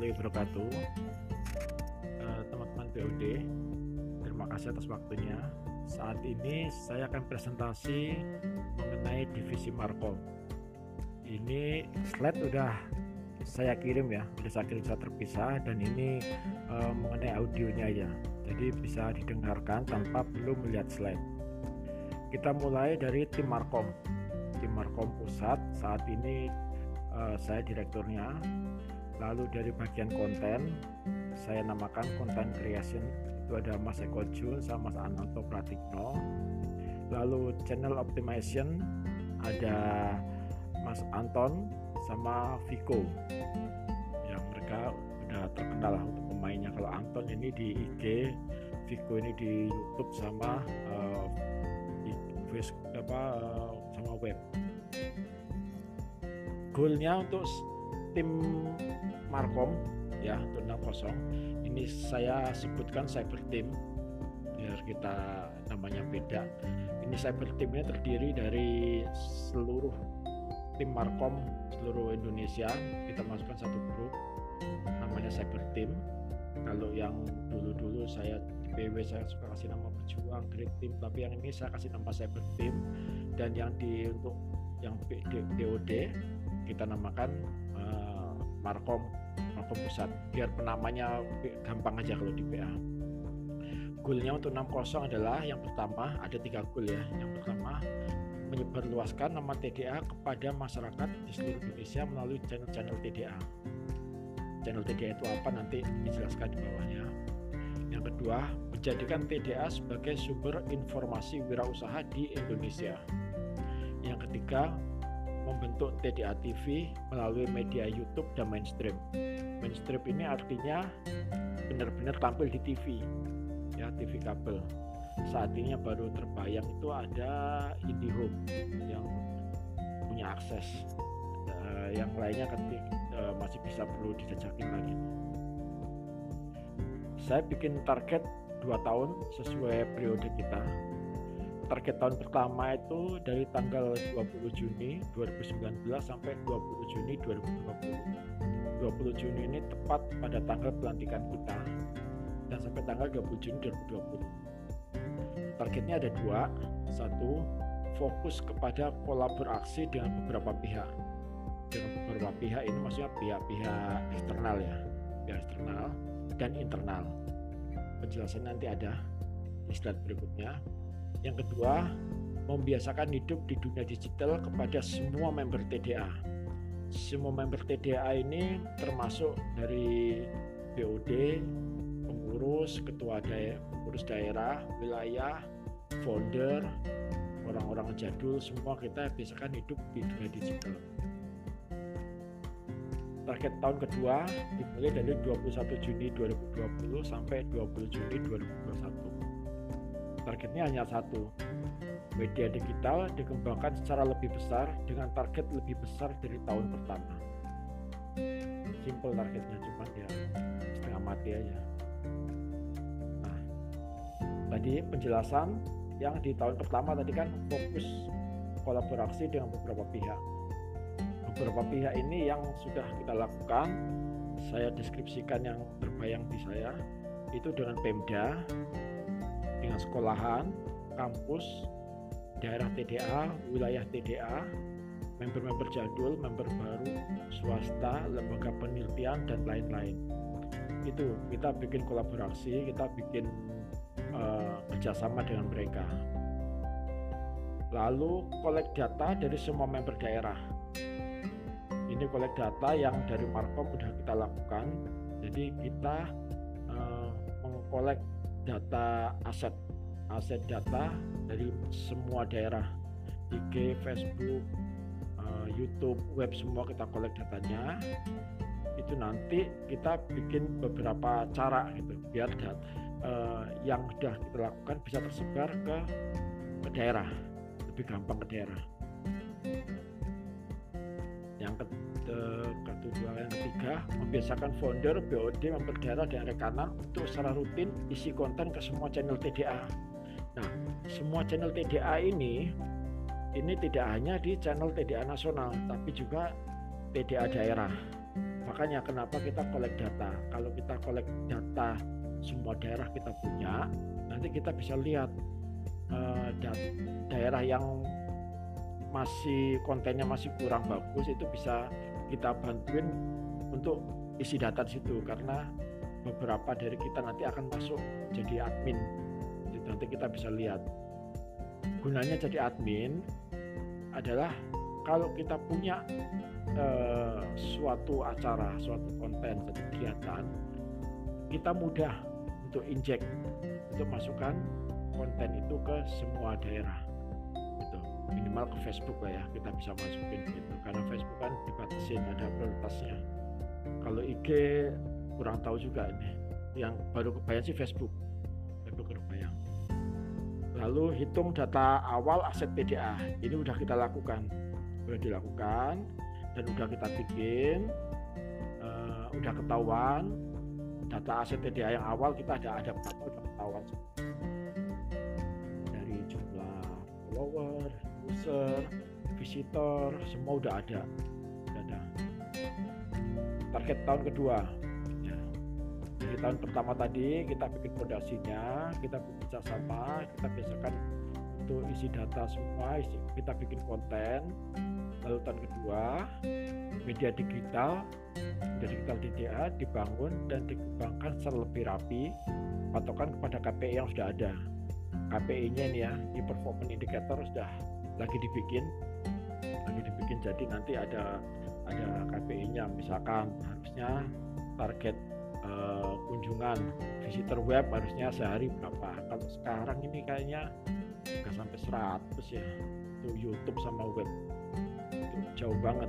warahmatullahi wabarakatuh. Teman-teman BOD, terima kasih atas waktunya. Saat ini saya akan presentasi mengenai divisi Markom. Ini slide udah saya kirim ya, saya kirim secara terpisah, dan ini mengenai audionya ya, jadi bisa didengarkan tanpa perlu melihat slide. Kita mulai dari tim Markom. Tim Markom pusat saat ini saya direkturnya. Lalu dari bagian konten, saya namakan content creation, itu ada Mas Eko Jun sama Mas Ananto Pratikno. Lalu channel optimization ada Mas Anton sama Viko, yang mereka udah terkenal lah untuk pemainnya. Kalau Anton ini di IG, Viko ini di YouTube sama sama web. Goalnya untuk tim Markom ya, untuk 60 ini saya sebutkan cyber team biar kita namanya beda. Ini cyber team ini terdiri dari seluruh tim Markom seluruh Indonesia. Kita masukkan satu grup namanya cyber team. Kalau yang dulu saya di PW saya suka kasih nama berjuang, great team, tapi yang ini saya kasih nama cyber team. Dan yang untuk yang BOD kita namakan Markom pusat, biar penamanya gampang aja kalau di PA. Goalnya untuk 60 adalah, yang pertama ada 3 goal ya. Yang pertama, menyebarluaskan nama TDA kepada masyarakat di seluruh Indonesia melalui channel TDA. Channel TDA itu apa nanti dijelaskan di bawahnya. Yang kedua, menjadikan TDA sebagai sumber informasi wirausaha di Indonesia. Yang ketiga, membentuk TDA TV melalui media YouTube dan mainstream. Mainstream ini artinya benar-benar tampil di TV ya, TV kabel. Saat ini yang baru terbayang itu ada IndiHome yang punya akses. Yang lainnya masih bisa perlu dijajakin lagi. Saya bikin target 2 tahun sesuai periode kita. Target tahun pertama itu dari tanggal 20 Juni 2019 sampai 20 Juni 2020. 20 Juni ini tepat pada tanggal pelantikan kita, dan sampai tanggal 20 Juni 2020. Targetnya ada 2. 1, fokus kepada kolaborasi dengan beberapa pihak. Dengan beberapa pihak ini maksudnya pihak-pihak eksternal ya, pihak eksternal dan internal. Penjelasan nanti ada di slide berikutnya. Yang kedua, membiasakan hidup di dunia digital kepada semua member TDA. Semua member TDA ini termasuk dari BOD, pengurus, ketua pengurus daerah, wilayah, founder, orang-orang jadul, semua kita biasakan hidup di dunia digital. Target tahun kedua dimulai dari 21 Juni 2020 sampai 20 Juni 2021. Targetnya hanya 1, media digital dikembangkan secara lebih besar dengan target lebih besar dari tahun pertama. Simple targetnya, cuma ya setengah mati aja. Nah, tadi penjelasan yang di tahun pertama tadi kan fokus kolaborasi dengan beberapa pihak. Beberapa pihak ini yang sudah kita lakukan, saya deskripsikan yang terbayang di saya, itu dengan Pemda, dengan sekolahan, kampus, daerah TDA, wilayah TDA, member-member jadul, member baru, swasta, lembaga penelitian, dan lain-lain. Itu kita bikin kolaborasi, kita bikin kerjasama dengan mereka. Lalu collect data dari semua member daerah. Ini collect data yang dari Markom sudah kita lakukan. Jadi kita mengkolek data aset data dari semua daerah, IG, Facebook, YouTube, web, semua kita kolek datanya. Itu nanti kita bikin beberapa cara gitu biar yang sudah kita lakukan bisa tersebar ke daerah, lebih gampang ke daerah. Yang ketiga, membiasakan founder, BOD, member daerah dan rekanan untuk secara rutin isi konten ke semua channel TDA. Nah, semua channel TDA ini tidak hanya di channel TDA nasional, tapi juga TDA daerah. Makanya kenapa kita collect data. Kalau kita collect data semua daerah kita punya, nanti kita bisa lihat daerah yang masih kontennya masih kurang bagus, itu bisa kita bantuin untuk isi data di situ, karena beberapa dari kita nanti akan masuk jadi admin. Jadi nanti kita bisa lihat. Gunanya jadi admin adalah kalau kita punya suatu acara, suatu konten, suatu kegiatan, kita mudah untuk injek, untuk masukkan konten itu ke semua daerah gitu. Minimal ke Facebook lah ya, kita bisa masukin gitu, karena Facebook kan dibatasin, ada prioritasnya. Kalau IG kurang tahu juga ini, yang baru kebayang sih Facebook kebayang. Lalu hitung data awal aset PDA, ini udah kita lakukan, udah dilakukan dan udah kita bikin, udah ketahuan data aset PDA yang awal kita ada berapa, udah ketahuan dari jumlah follower, user, visitor, semua udah ada. Target tahun kedua ya. Dari tahun pertama tadi kita bikin fondasinya, kita bikin sama, kita biasakan untuk isi data semua, kita bikin konten. Lalu tahun kedua media digital DDA dibangun dan dikembangkan secara lebih rapi, patokan kepada KPI yang sudah ada. KPI-nya ini ya, di performance indicator sudah lagi dibikin, jadi nanti ada KPI-nya, misalkan harusnya target kunjungan visitor web harusnya sehari berapa. Kalau sekarang ini kayaknya nggak sampai 100 ya, itu YouTube sama web itu jauh banget.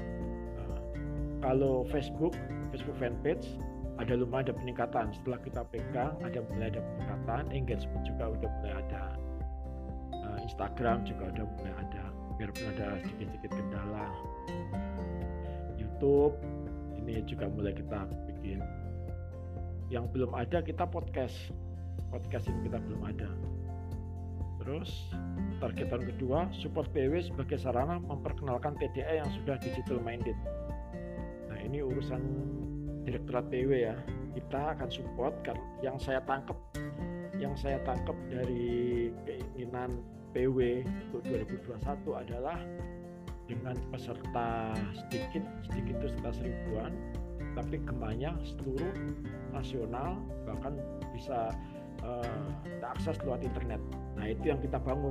Kalau Facebook fanpage ada peningkatan setelah kita pegang, mulai ada peningkatan, engagement juga udah mulai ada, Instagram juga udah mulai ada, biarpun ada sedikit kendala. YouTube ini juga mulai kita bikin. Yang belum ada kita podcast ini kita belum ada. Terus target tahun kedua, support PW sebagai sarana memperkenalkan TDA yang sudah digital minded. Nah ini urusan Direktorat PW ya, kita akan support. Karena yang saya tangkap dari keinginan PW untuk 2021 adalah dengan peserta sedikit itu sekitar 1000-an, tapi gemanya seluruh nasional, bahkan bisa akses lewat internet. Nah itu yang kita bangun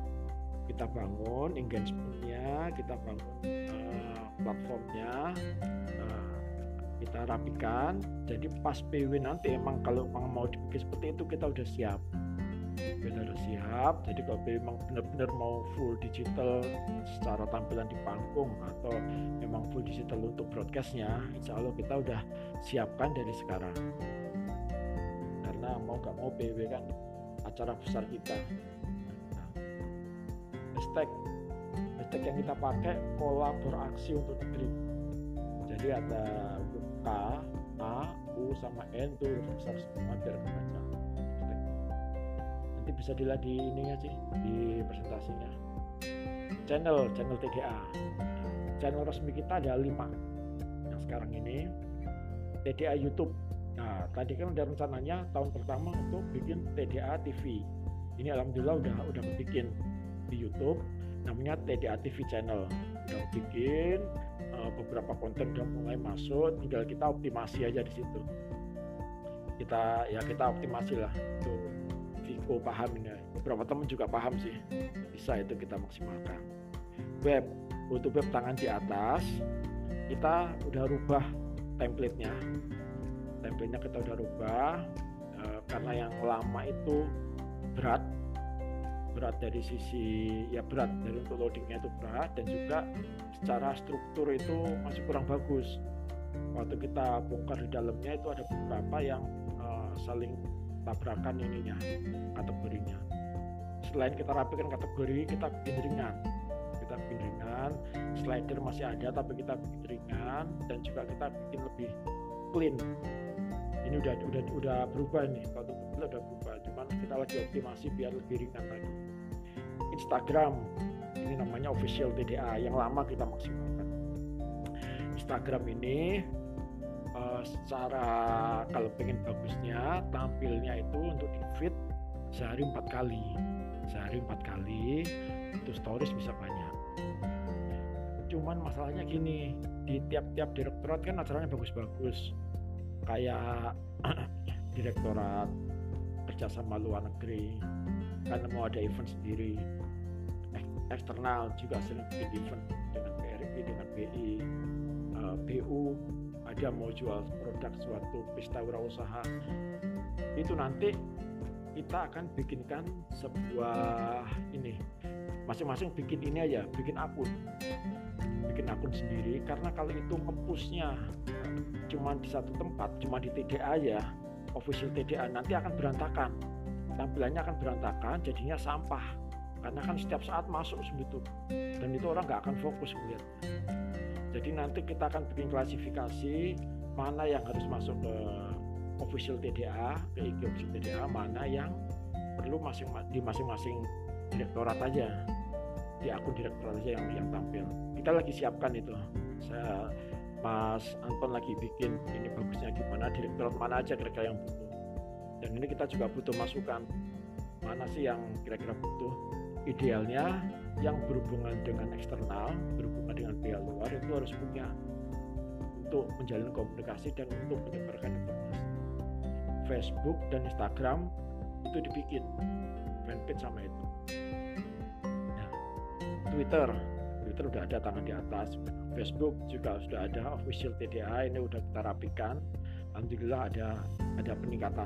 engagement-nya, kita bangun platformnya, kita rapikan. Jadi pas PW nanti emang kalau mau dibikin seperti itu kita udah siap. Jadi kalau memang benar-benar mau full digital secara tampilan di panggung atau memang full digital untuk broadcastnya, insya Allah kita udah siapkan dari sekarang. Karena mau nggak mau PW kan acara besar kita. Nah, hashtag yang kita pakai kolaborasi untuk negeri. Jadi ada K, A, U sama N tuh besar semua biar kebaca. Nanti bisa dilihat di ininya sih, di presentasinya. Channel TDA. Channel resmi kita ada 5. Yang sekarang ini TDA YouTube. Nah, tadi kan udah rencananya tahun pertama untuk bikin TDA TV. Ini alhamdulillah udah bikin di YouTube, namanya TDA TV channel. Udah bikin, beberapa konten udah mulai masuk, tinggal kita optimasi aja di situ. Kita optimasi lah. Tuh Viko paham ini, beberapa teman juga paham sih, bisa itu kita maksimalkan. Untuk web tangan di atas kita udah rubah template-nya kita udah rubah, karena yang lama itu berat dari sisi berat dari untuk loadingnya itu berat, dan juga secara struktur itu masih kurang bagus. Waktu kita bongkar di dalamnya itu ada beberapa yang saling tabrakan ininya, kategorinya. Selain kita rapikan kategori, kita bikin ringan, slider masih ada tapi kita bikin ringan, dan juga kita bikin lebih clean. Ini udah berubah nih, kalau tutorial udah berubah, cuman kita lagi optimasi biar lebih ringan lagi. Instagram ini namanya official TDA, yang lama kita maksimalkan. Instagram ini secara kalau pengen bagusnya tampilnya itu untuk di feed sehari 4 kali itu stories bisa banyak. Cuman masalahnya gini, di tiap-tiap direktorat kan acaranya bagus-bagus, kayak direktorat kerjasama luar negeri karena mau ada event sendiri, eksternal juga sering bikin event dengan BRI, dengan BI, BU ada mau jual produk suatu pesta wirausaha, itu nanti kita akan bikinkan sebuah ini, masing-masing bikin ini aja, bikin akun sendiri, karena kalau itu nge-push-nya cuma di satu tempat, cuma di TDA aja, official TDA, nanti akan berantakan, tampilannya akan berantakan, jadinya sampah, karena kan setiap saat masuk segitu, dan itu orang nggak akan fokus melihatnya. Jadi nanti kita akan bikin klasifikasi mana yang harus masuk ke official TDA, ke IG official TDA, mana yang perlu di masing-masing direktorat aja, di akun direktorat aja yang tampil. Kita lagi siapkan itu, Mas Anton lagi bikin ini bagusnya gimana, direktorat mana aja kira-kira yang butuh, dan ini kita juga butuh masukan mana sih yang kira-kira butuh. Idealnya yang berhubungan dengan eksternal, berhubungan dengan pihak luar itu harus punya untuk menjalin komunikasi dan untuk menyebarkan informasi. Facebook dan Instagram itu dibikin fanpage sama itu. Nah, Twitter udah ada tangan di atas, Facebook juga sudah ada official TDA, ini udah kita rapikan. Alhamdulillah ada peningkatan.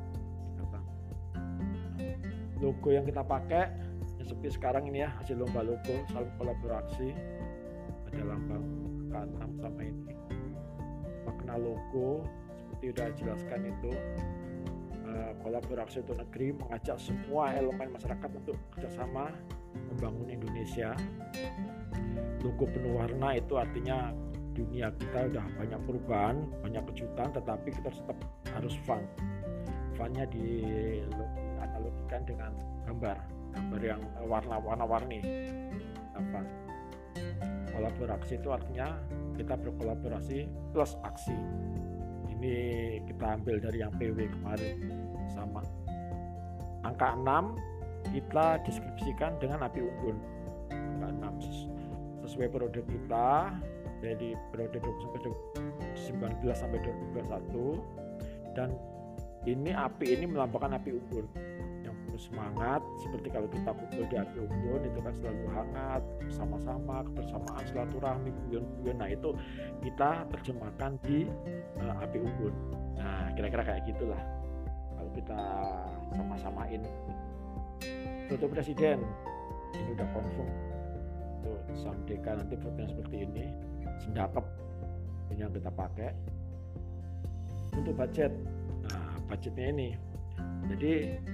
Logo yang kita pakai seperti sekarang ini ya, hasil lomba logo, saling kolaborasi, ada lambang K6 sama ini, makna logo seperti udah jelaskan itu, kolaborasi untuk negeri, mengajak semua elemen masyarakat untuk kerjasama membangun Indonesia. Logo penuh warna itu artinya dunia kita udah banyak perubahan, banyak kejutan, tetapi kita tetap harus funnya dianalogikan dengan gambar yang warna-warni. Apa? Kolaborasi itu artinya kita berkolaborasi plus aksi. Ini kita ambil dari yang PW kemarin sama. Angka 6 kita deskripsikan dengan api unggun. Angka 6 sesuai periode kita dari periode 2019 sampai 2021, dan ini api ini melambangkan api unggun yang penuh semangat, seperti kalau kita kumpul di api unggun itu kan selalu hangat, bersama-sama, kebersamaan, silaturahmi, guyon-guyon. Nah itu kita terjemahkan di api unggun. Nah kira-kira kayak gitulah kalau kita sama-samain. Foto presiden ini udah confirm tuh, Samdeka nanti fotonya seperti ini, sendakep ini yang kita pakai. Untuk budget, nah budgetnya ini jadi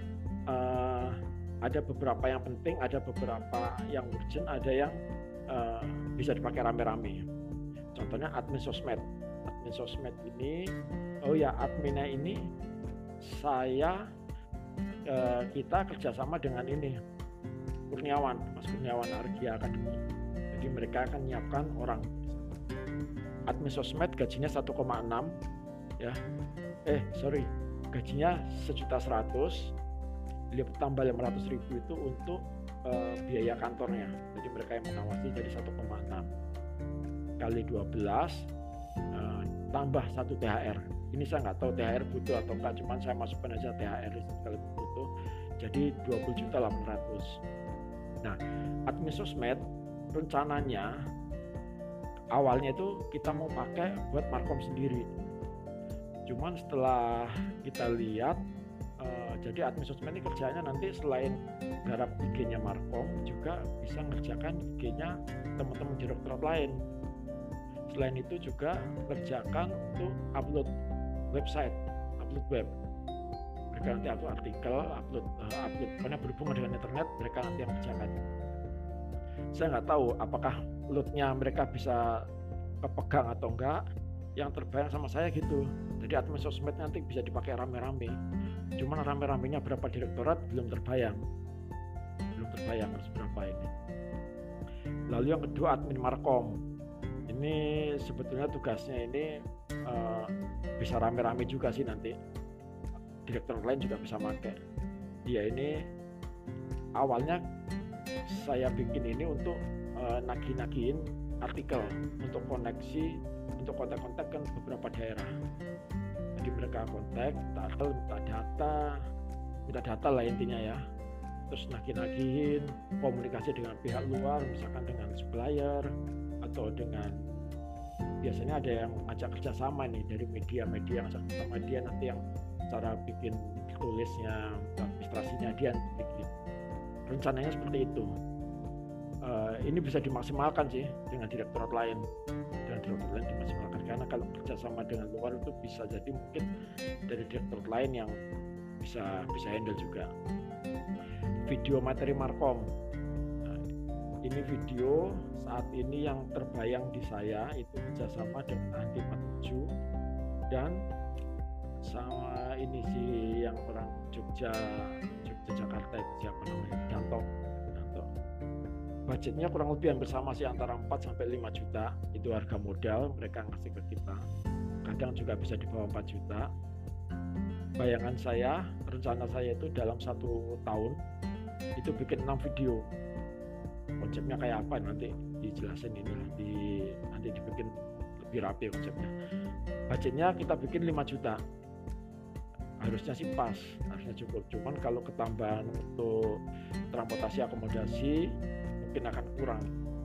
ada beberapa yang penting, ada beberapa yang urgent, ada yang bisa dipakai rame-rame. Contohnya admin sosmed ini, adminnya ini kita kerjasama dengan ini Mas Kurniawan Argia Academy. Jadi mereka akan menyiapkan orang. Admin sosmed gajinya 1,6 ya. Gajinya 1.100.000, dia tambah 500.000 itu untuk biaya kantornya. Jadi mereka yang mengawasi, jadi 1,6 kali 12 tambah 1 THR. Ini saya nggak tahu THR butuh atau enggak, cuman saya masukkan aja THR kalau butuh. Jadi 20.800.000. Nah, admin sosmed rencananya awalnya itu kita mau pakai buat markom sendiri. Cuman setelah kita lihat, jadi admin sosmed ini kerjanya nanti selain garap IG-nya markom, juga bisa ngerjakan IG-nya teman-teman direktorat lain. Selain itu juga kerjakan untuk upload website, upload web. Mereka nanti upload artikel, upload karena berhubungan dengan internet, mereka nanti yang kerjakan. Saya nggak tahu apakah loadnya mereka bisa kepegang atau enggak. Yang terbayang sama saya gitu. Jadi admin sosmed nanti bisa dipakai rame-rame. Cuman rame-ramenya berapa direktorat belum terbayang harus berapa ini. Lalu yang kedua admin markom. Ini sebetulnya tugasnya ini bisa rame-rame juga sih, nanti direktur lain juga bisa pakai. Dia ini awalnya saya bikin ini untuk nagih-nagihin artikel untuk koneksi, untuk kontak-kontak kan beberapa daerah. Jadi mereka kontak, minta data lah intinya ya. Terus nagih-nagihin, komunikasi dengan pihak luar, misalkan dengan supplier atau dengan, biasanya ada yang ngajak kerjasama nih dari media-media, ngajak sama dia, nanti yang cara bikin tulisnya, administrasinya dia bikin. Rencananya seperti itu. Ini bisa dimaksimalkan sih dengan direktorat lain, dimaksimalkan, karena kalau kerjasama dengan luar itu bisa jadi mungkin dari direktorat lain yang bisa handle juga. Video materi Markom. Nah, ini video saat ini yang terbayang di saya itu kerjasama dengan Andi 47 dan sama ini sih yang orang Jakarta itu siapa namanya, Danto. Budgetnya kurang lebih hampir sama sih, antara 4 sampai 5 juta itu harga modal mereka ngasih ke kita. Kadang juga bisa di bawah 4 juta. Bayangan saya, rencana saya itu dalam 1 tahun itu bikin 6 video. Konsepnya kayak apa nanti dijelasin ini, nanti dibikin lebih rapi konsepnya. Budgetnya kita bikin 5 juta. Harusnya sih pas, harusnya cukup. Cuman kalau ketambahan untuk transportasi akomodasi mungkin akan kurang,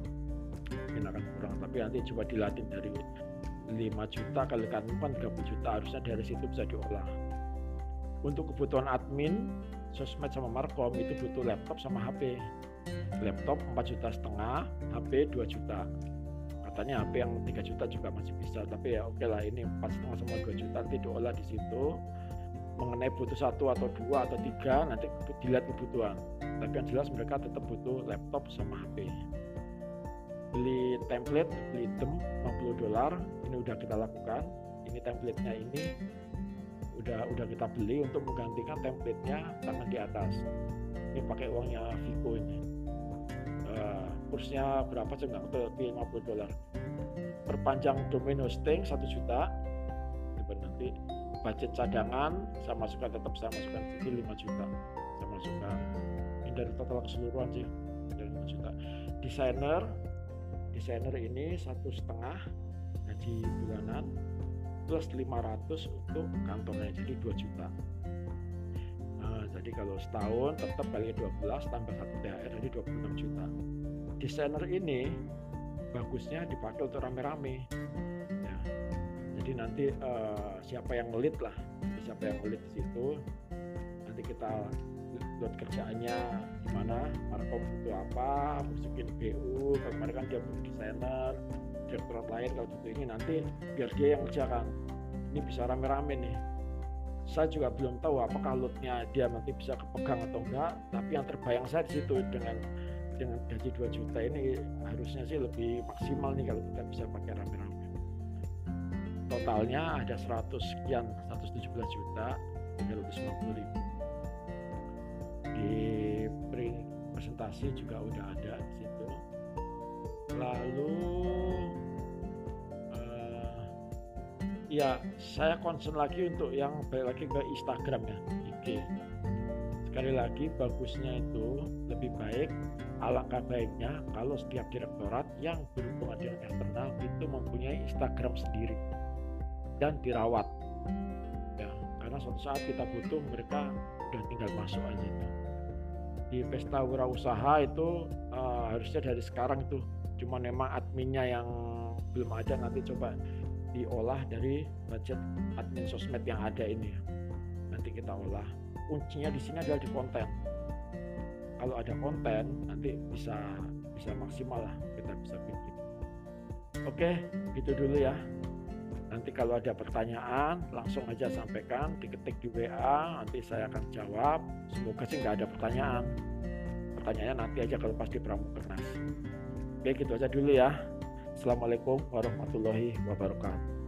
tapi nanti coba dilatih dari 5 juta kalikan 30 juta, harusnya dari situ bisa diolah. Untuk kebutuhan admin sosmed sama Markom itu butuh laptop sama HP. Laptop 4,5 juta, HP 2 juta. Katanya HP yang 3 juta juga masih bisa, tapi ya oke lah, ini 4,5 sama 2 juta nanti diolah di situ. Mengenai butuh 1 atau 2 atau 3 nanti dilihat kebutuhan, tapi yang jelas mereka tetap butuh laptop sama HP. Beli template, beli item $50, ini udah kita lakukan. Ini template-nya ini udah kita beli untuk menggantikan template-nya tangan di atas. Ini pakai uangnya Vico ini. Kursnya berapa sih nggak tahu, tapi $50. Perpanjang domain hosting 1 juta. Nanti budget cadangan saya masukkan 5 juta. Saya masukkan ini dari total keseluruhan sih, dari 5 juta. Desainer ini 1,5 gaji bulanan plus 500 untuk kantornya, jadi 2 juta. Jadi kalau setahun tetap kali 12 tambah 1 THR jadi 26 juta. Desainer ini bagusnya dipakai untuk rame-rame ya. Jadi nanti siapa yang lead di situ, nanti kita lihat kerjaannya gimana, Markom butuh apa, masukin BU, kemarin kan dia butuh desainer, direktorat lain kalau butuh ini, nanti biar dia yang kerjakan. Ini bisa rame-rame nih. Saya juga belum tahu apakah loadnya dia nanti bisa kepegang atau enggak, tapi yang terbayang saya di situ dengan gaji 2 juta ini harusnya sih lebih maksimal nih kalau kita bisa pakai rame-rame. Totalnya ada 117 juta 350 ribu. Di presentasi juga udah ada di situ. Lalu ya saya concern lagi untuk yang balik lagi ke Instagram ya, IG. Sekali lagi bagusnya itu lebih baik, alangkah baiknya kalau setiap direktorat yang berhubungan dengan eksternal itu mempunyai Instagram sendiri dan dirawat ya, karena suatu saat kita butuh mereka udah tinggal masuk aja itu. Di pesta wirausaha itu harusnya dari sekarang itu, cuma memang adminnya yang belum ada, nanti coba diolah dari budget admin sosmed yang ada ini, nanti kita olah. Kuncinya di sini adalah di konten. Kalau ada konten nanti bisa maksimal lah kita bisa bikin. Oke, gitu dulu ya. Nanti kalau ada pertanyaan langsung aja sampaikan, diketik di WA, nanti saya akan jawab. Semoga sih nggak ada pertanyaan. Pertanyaannya nanti aja kalau pas di Pramukernas. Oke, gitu aja dulu ya. Assalamualaikum warahmatullahi wabarakatuh.